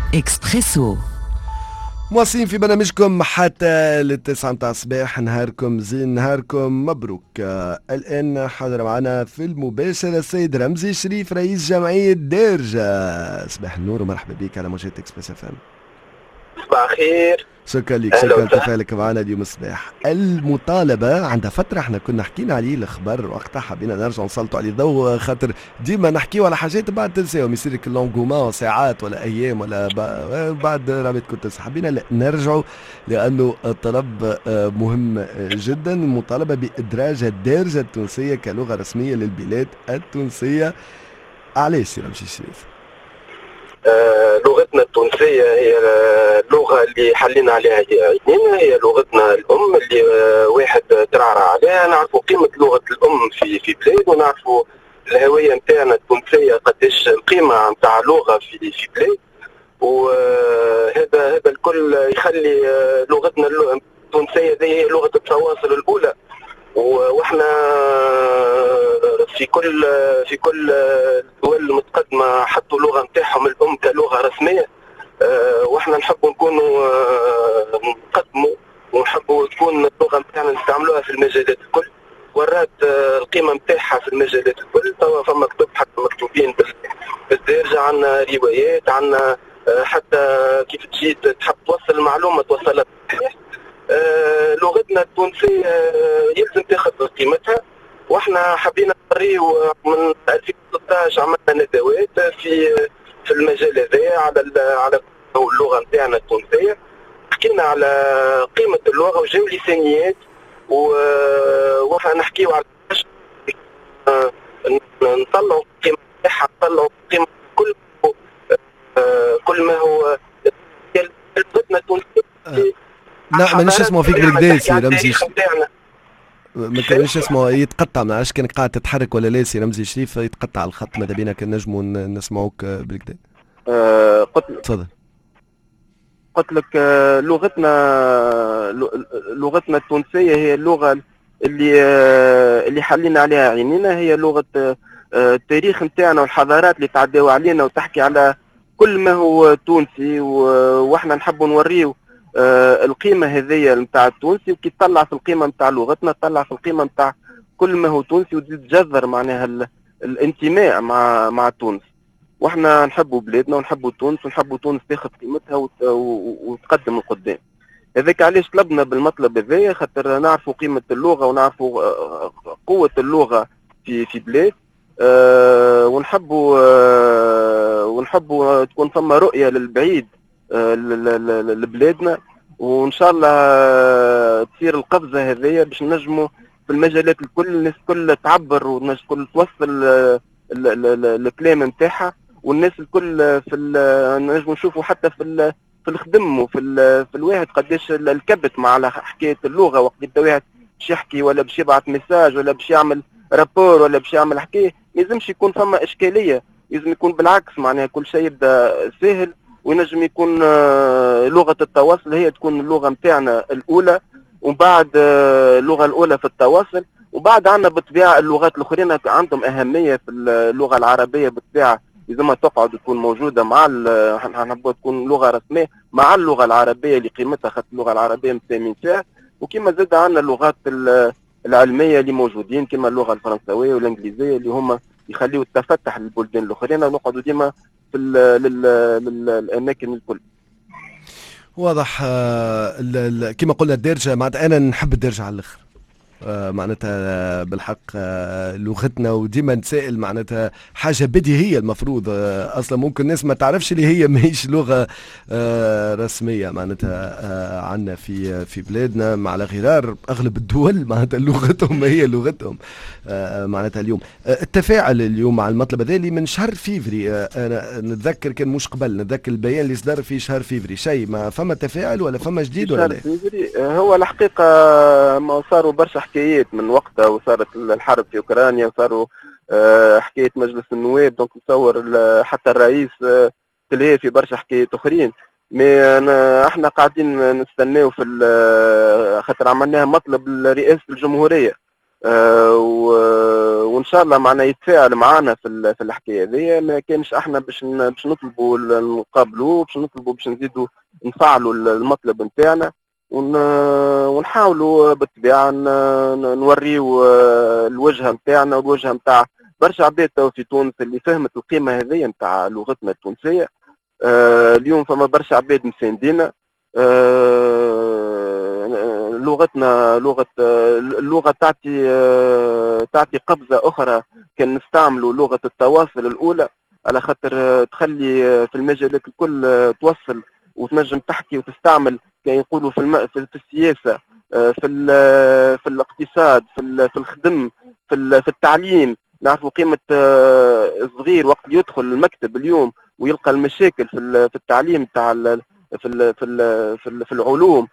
إكسبريسو. مواصلين في برنامجكم حتى للتسعة متاع الصباح. نهاركم زين، نهاركم مبروك. الآن حاضر معنا في المباشرة السيد رمزي شريف رئيس جمعية ديرجة. صباح النور ومرحبا بك على موجات اكسبريس اف ام. صباح خير. شكرا لك، شكرا لتفاعلك معنا اليوم الصباح. المطالبة عندها فترة احنا كنا حكينا عليه الخبر وقتها حبينا نرجع نسلطوا عليه ضوء، خاطر ديما نحكيو على حاجات بعد تنساهم، يصير لك اللونغومون ساعات ولا ايام ولا بعد رابط كنت تنسى. حبينا نرجعوا لانه الطلب مهم جدا. المطالبة بادراج الدارجة التونسية كلغة رسمية للبلاد التونسية. علاش يا رمشي الشريف؟ لغتنا التونسية هي اللغة اللي حلينا عليها عينينا، هي لغتنا الأم اللي واحد ترعرع عليها. نعرفوا قيمة لغة الأم في بلاد، ونعرفوا الهوية نتاعنا التونسية قديش القيمة نتاع لغة في بلاد. وهذا الكل يخلي لغتنا التونسية هي لغة التواصل الأولى. واحنا في كل الدول المتقدمه حطوا اللغه نتاعهم الام كلغه رسميه. واحنا نحبوا نكونوا نقدموا، ونحبوا تكون اللغه نتاعنا نستعملوها في المجالات الكل. ورات القيمه نتاعها في المجالات الكل. توا فما كتب حتى مكتوبين بالدارجه، عندنا روايات، عندنا حتى كيف تجي تحب توصل المعلومه توصلها صحيح. لغتنا التونسية يلزم تاخذ قيمتها، واحنا حبينا نوريو من 2016 عملنا ندوات في المجال هذا على اللغة نتاعنا التونسية. حكينا على قيمة اللغة وجاو لسانيات، واحنا نحكيو على نطلعوا قيمة نتاعها، نطلعوا قيمة كل ما هو لغتنا التونسية. لا مانيش اسمه فيك بالكدا سي رمزي. ما كانش اسمه يتقطع، ما عرفتش كانك قاعد تتحرك ولا لا سي رمزي شريف، يتقطع الخط. ماذا بينا كان نجموا نسمعوك بالكدا. قلت لك لغتنا التونسية هي اللغة اللي حلينا عليها عينينا، هي لغة التاريخ نتاعنا والحضارات اللي تعداو علينا، وتحكي على كل ما هو تونسي. واحنا نحبوا نوريو القيمة هذية نتاع التونسي، وكي تطلع في القيمة نتاع لغتنا تطلع في القيمة نتاع كل ما هو تونسي، وتزيد تجذر معناها الانتماء مع تونس. واحنا نحبوا بلادنا ونحبوا تونس، ونحبوا تونس تاخذ قيمتها وتقدم القدام. هذاك علاش طلبنا بالمطلب هذايا، خاطر نعرفوا قيمة اللغة ونعرفوا قوة اللغة في بلاد. ونحبوا تكون ثم رؤية للبعيد لبلادنا، وان شاء الله تصير القفزه هذيا باش نجموا في المجالات الكل الناس الكل تعبر، والناس الكل توصل الكلام نتاعها، والناس الكل نجموا نشوفوا حتى في الخدم وفي الواحد قداش الكبت مع حكايه اللغه. وقت يبدا واحد باش يحكي ولا باش يبعث ميساج ولا باش يعمل رابور ولا باش يعمل حكايه، ما يلزمش يكون فما اشكاليه، لازم يكون بالعكس معناها كل شيء يبدا سهل، وينجم يكون لغة التواصل هي تكون اللغة متاعنا الأولى، وبعد اللغة الأولى في التواصل. وبعد عندنا بالطبيعة اللغات الأخرين عندهم أهمية في اللغة العربية بالطبيعة، لازمها تقعد تكون موجودة مع نحبوا تكون لغة رسمية مع اللغة العربية اللي قيمتها، خاطر اللغة العربية مسامين فيها. وكما زاد عندنا اللغات العلمية اللي موجودين كما اللغة الفرنسوية والإنجليزية اللي هما يخليوا التفتح للبلدان الأخرين، ونقعدوا ديما في الاماكن الكل. واضح. كما قلنا الدارجه، معناتها انا نحب الدارجه على الاخر. معناتها بالحق لغتنا، وديما نسائل معناتها حاجه بديهيه المفروض. اصلا ممكن الناس ما تعرفش اللي هي ماهيش لغه رسميه معناتها عندنا في بلادنا. مع الغرار اغلب الدول معناتها لغتهم هي لغتهم. معناتها اليوم التفاعل اليوم مع المطلب هذا اللي من شهر فيفري. انا نتذكر كان مش قبل، نتذكر البيان اللي صدر في شهر فيفري. شيء ما فما تفاعل ولا فما جديد ولا لا؟ هو الحقيقه ما صاروا برشا حكايات من وقتها، وصارت الحرب في اوكرانيا، وصاروا حكايه مجلس النواب، دونك نتصور حتى الرئيس تلهي في برشا حكايات اخرين. احنا قاعدين نستناو في خاطر عملناها مطلب لرئاسه الجمهوريه، وان شاء الله معنا يتفاعل معنا في الحكايه هذه. ما كانش احنا باش نطلبوا نقابلوه، باش نطلبوا باش نزيدوا نفعلوا المطلب نتاعنا، ونحاولوا بالطبيعه نوريو الوجهه نتاعنا والوجهه نتاع برشا عباد في تونس اللي فهمت القيمه هذه نتاع لغتنا التونسيه. اليوم فما برشا عباد مساندينا. لغتنا اللغه تعطي قفزه اخرى. كان نستعملوا لغه التواصل الاولى على خاطر تخلي في المجالات الكل توصل وتنجم تحكي وتستعمل، كان يقولوا في السياسه، في الاقتصاد، في الخدم، في التعليم. نعرفوا قيمه الصغير وقت يدخل المكتب اليوم ويلقى المشاكل في التعليم تاع في العلوم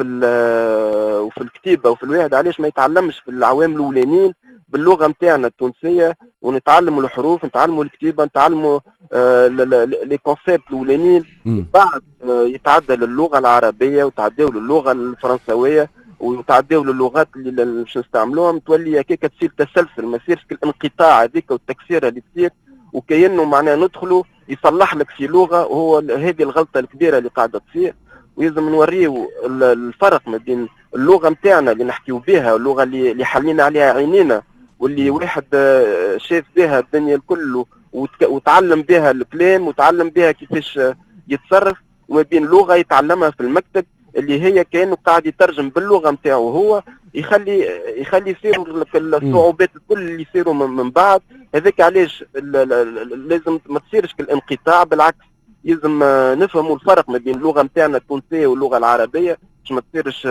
وفي الكتيبه وفي الواحد، علاش ما يتعلمش في العوام الاولانيين باللغه نتاعنا التونسيه، ونتعلموا الحروف، نتعلموا الكتيبه، نتعلموا لي كونسيبت الاولانيين، بعد يتعدى للغه العربيه وتعداو للغه الفرنسويه وتعداو للغات اللي باش نستعملوهم، تولي هكاك تصير تسلسل، ما يصيرش الانقطاع هذيك والتكسيره اللي تصير، وكأنه معناها ندخلوا يصلح لك في لغه، وهو هذه الغلطه الكبيره اللي قاعده تصير. ويلزم نوريو الفرق ما بين اللغه نتاعنا اللي نحكيو بها واللغه اللي حلينا عليها عينينا واللي واحد شاف بها الدنيا الكل وتعلم بها الكلام وتعلم بها كيفاش يتصرف، وما بين لغه يتعلمها في المكتب اللي هي كانه قاعد يترجم باللغه نتاعو هو، يخلي يصيروا الصعوبات الكل اللي يصيروا من بعد. هذاك علاش لازم ما تصيرش كالانقطاع، بالعكس يلزم نفهموا الفرق ما بين اللغه نتاعنا التونسيه واللغه العربيه باش ما تصيرش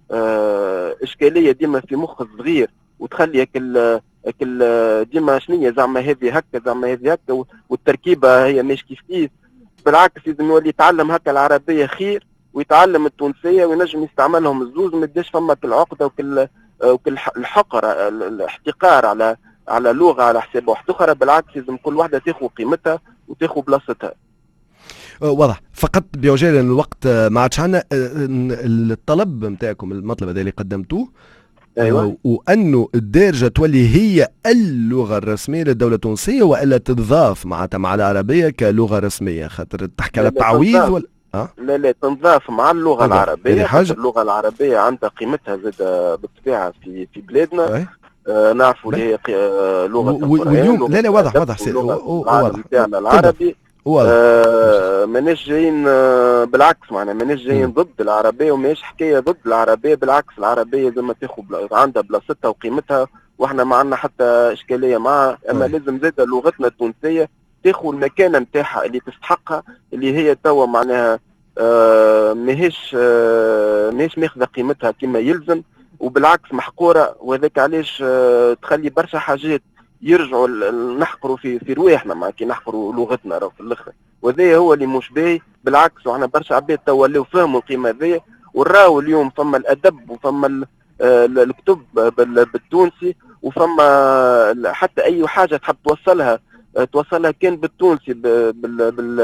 اشكاليه ديما في مخ الصغير، وتخلي هيك ديما شنية زعما هذه هكا زعما هذه هكا والتركيبه هي مش كيف. بالعكس لازم يولي يتعلم هكا العربيه خير، ويتعلم التونسيه وينجم يستعملهم الزوز، ما يبداش فما العقده وكل الحقر الاحتقار على لغه على حساب واحده اخرى. بالعكس لازم كل واحده تاخذ قيمتها وتاخذ بلاصتها. واضح. فقط بعجاله الوقت ما عادش عندنا. الطلب نتاعكم المطلب هذا اللي قدمتوه، أيوة. وانه الدارجه تولي هي اللغه الرسميه للدوله التونسيه، والا تضاف معناتها مع العربيه كلغه رسميه، خاطر تحكي على تعويض ولا لا تنضاف مع اللغه العربيه. اللغه العربيه عندها قيمتها زاد بالطبيعه في بلادنا. نعرفوا اللي هي لغه واليوم لا واضح العالم تاعنا العربي. ماناش جايين بالعكس، معناها ماناش جايين ضد العربيه وماهيش حكايه ضد العربيه، بالعكس العربيه زي ما تاخذ عندها بلاصتها وقيمتها، واحنا ما عندنا حتى اشكاليه معها. اما لازم زاد لغتنا التونسيه تاخذ المكانه نتاعها اللي تستحقها، اللي هي توا معناها ماهيش ماخذه قيمتها كما يلزم، وبالعكس محقوره. وهذاك علاش تخلي برشا حاجات يرجعوا نحقروا في رواحنا مع كي نحقروا لغتنا راهو في الاخر، وهذا هو اللي مش باهي. بالعكس وعنا برشا عباد توا ولاو فهموا القيمه هذيا، وراو اليوم فما الادب وفما الكتب بالتونسي، وفما حتى اي حاجه تحب توصلها كان بالتونسي بال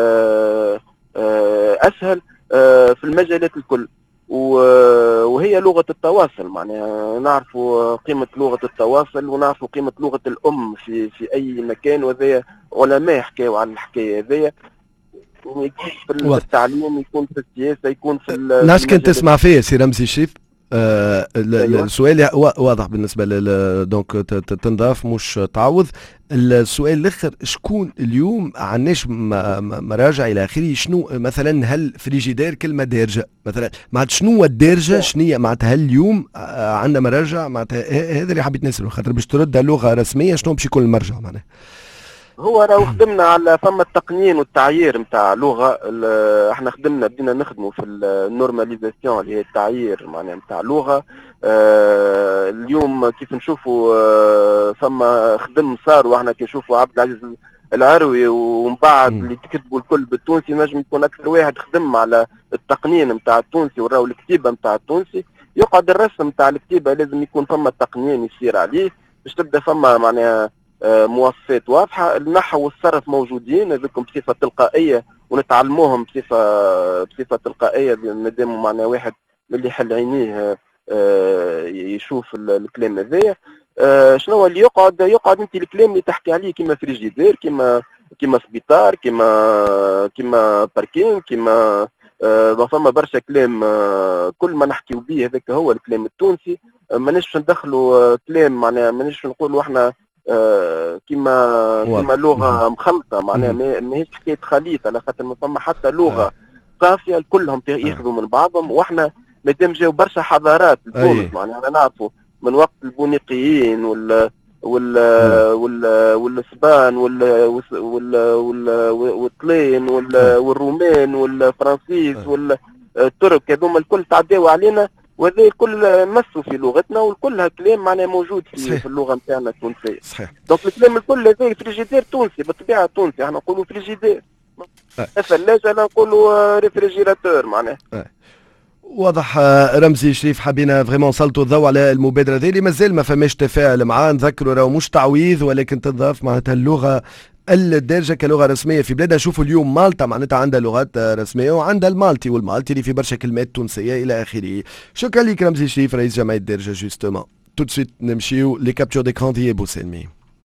اسهل في المجالات الكل. وهي لغة التواصل، معناها نعرفوا قيمة لغة التواصل ونعرفوا قيمة لغة الأم في أي مكان، وذي علماء حكاوا عن الحكاية هذيا. يكون في التعليم، يكون في السياسة، يكون في ناس كنت تسمع فيه سي رمزي الشيف. السؤال واضح بالنسبه دونك تنضاف مش تعوض. السؤال الاخر، شكون اليوم عندناش مراجع الى اخره؟ شنو مثلا هل فريجيدير كلمه دارجه مثلا، معناتها شنو الدارجه؟ شنو معناتها هل اليوم عندنا مراجع؟ معناتها هذا اللي حبيت نساله، خاطر باش ترد لغه رسميه شنو باش يكون المرجع معناها؟ هو راهو خدمنا على فما التقنين والتعيير نتاع لغه. احنا بدينا نخدموا في النورماليزاسيون اللي هي التعيير معناها نتاع لغه. اليوم كيف نشوفوا فما خدم صار، واحنا كي نشوفوا عبد العزيز العروي ومن بعد اللي تكتبوا الكل بالتونسي، نجم يكون اكثر واحد خدم على التقنين نتاع التونسي وراو الكتيبه نتاع التونسي. يقعد الرسم نتاع الكتيبه لازم يكون فما التقنين يصير عليه باش تبدا فما معناها مواصفات واضحه. النحو والصرف موجودين هذوكم بصفه تلقائيه ونتعلموهم بصفه تلقائيه، مادام معناها واحد من اللي يحل عينيه يشوف الكلام هذايا. شنو هو اللي يقعد انت الكلام اللي تحكي عليه كيما فريجيدير، كيما سبيطار، كيما باركينغ، كيما فما برشا كلام كل ما نحكيو به هذاك هو الكلام التونسي. مانيش ندخلوا كلام معناها مانيش نقولوا احنا كيما لغه مخلطه معناها ماهيش حكايه خليط، على خاطر ما فما حتى لغه قافيه كلهم ياخذوا من بعضهم. واحنا مادام جاو برشا حضارات لتونس معناها انا نعرفوا من وقت البونيقيين والاسبان والطلين والرومان والفرنسيس والترك، هذوما الكل تعداو علينا، وهذا الكل مسوا في لغتنا، والكل هالكلام معناها موجود في اللغه نتاعنا التونسيه. صحيح. دونك الكلام الكل هذا فريجيدير تونسي بالطبيعه تونسي، احنا نقولوا فريجيدير. الثلاجه نقولوا ريفريجيراتور معناها. واضح. رمزي شريف، حبينا فريمون نسلطوا الضوء على المبادره هذه اللي مازال ما فماش تفاعل معاه. نذكروا راهو مش تعويض ولكن تضاف معناتها اللغه الدارجه كلغه رسميه في بلادها. شوفوا اليوم مالطا معناتها عندها لغات رسميه وعندها المالتي والمالتي اللي في برشا كلمات تونسيه الى اخره. شكرا لك رمزي شريف رئيس جمعيه الدارجه. جوستومون تو سويت نمشيو لي كابتور ديكران ديال بوسلمي.